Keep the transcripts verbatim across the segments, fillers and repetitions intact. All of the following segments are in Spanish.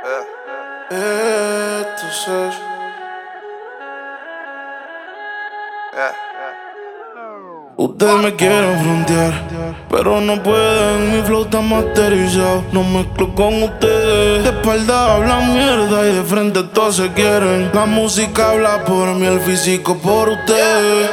Esto es. Ustedes me quieren frontear, pero no pueden. Mi flow está masterizado, no mezclo con ustedes. De espalda hablan mierda y de frente todos se quieren. La música habla por mí, el físico por ustedes.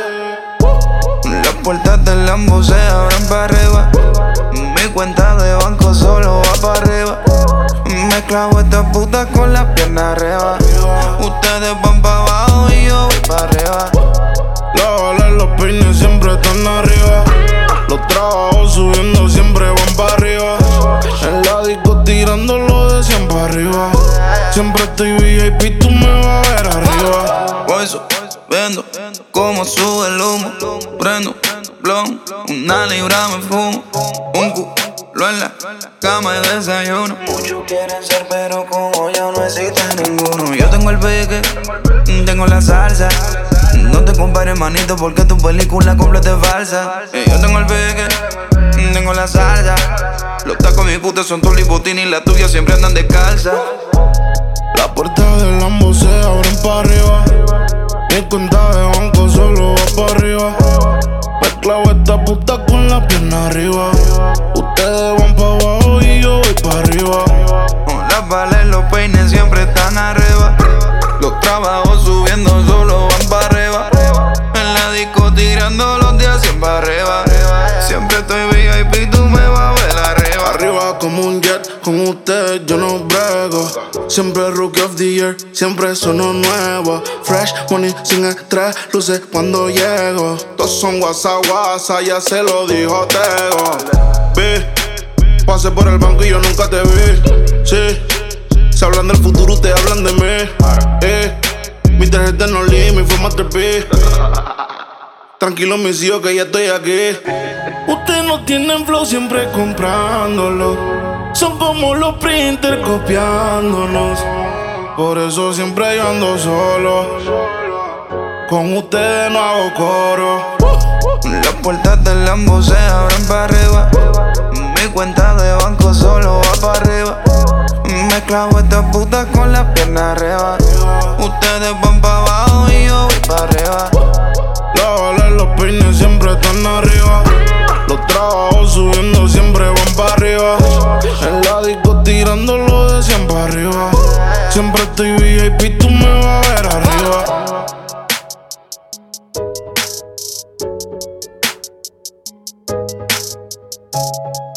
Las puertas del Lambo se abren para arriba. Mi cuenta de banco solo va para arriba. Me clavo esta puta con las piernas arriba. Ustedes van para abajo y yo voy para arriba. La bala y los peines siempre están arriba. Los trabajos subiendo siempre van para arriba. En la disco tirándolo de cien para arriba. Siempre estoy V I P, tú me vas a ver arriba. Voy subiendo como sube el humo. Prendo blon, una libra me fumo. Un culo en la cama y desayuno. Muchos quieren ser pero como yo no existe ninguno. Yo tengo el pique, tengo la salsa. No te compares, manito, porque tu película completa es falsa. Y yo tengo el pique, tengo la salsa. Los tacos mi puta son tu lipotina y la tuya siempre andan descalza. Las puertas del Lambo se abren para arriba. Mi cuenta de banco solo va para arriba. Me clavo esta puta con la pierna arriba. Ustedes van para abajo y yo voy para arriba. Las balas y los peines siempre están arriba. Los trabajos subiendo solo van para arriba. En la disco tirando los días siempre arriba. Siempre estoy V I P, tú me vas a ver arriba. Arriba como un jet, con ustedes yo no brego. Siempre Rookie of the Year, siempre sono nuevo. Fresh money sin estrés, luces cuando llego. Todos son guasa guasa, ya se lo dijo Tego. Vi, pasé por el banco y yo nunca te vi. Sí, se hablan del futuro, ustedes hablan de mí. Eh, mi tarjeta no leave, mi fue Master P. Tranquilo mis hijos que ya estoy aquí. Ustedes no tienen flow, siempre comprándolo. Son como los printers copiándonos. Por eso siempre yo ando solo. Con ustedes no hago coro. Las puertas del Lambo se abren para arriba. Mi cuenta de banco solo va para arriba. Me clavo esta puta con las piernas arriba. Ustedes van para abajo y yo voy para arriba. La bala y los peines siempre están arriba. Los trabajos subiendo siempre van para arriba. En la disco tirándolo de cien para arriba. Siempre estoy V I P, tú me vas a ver arriba.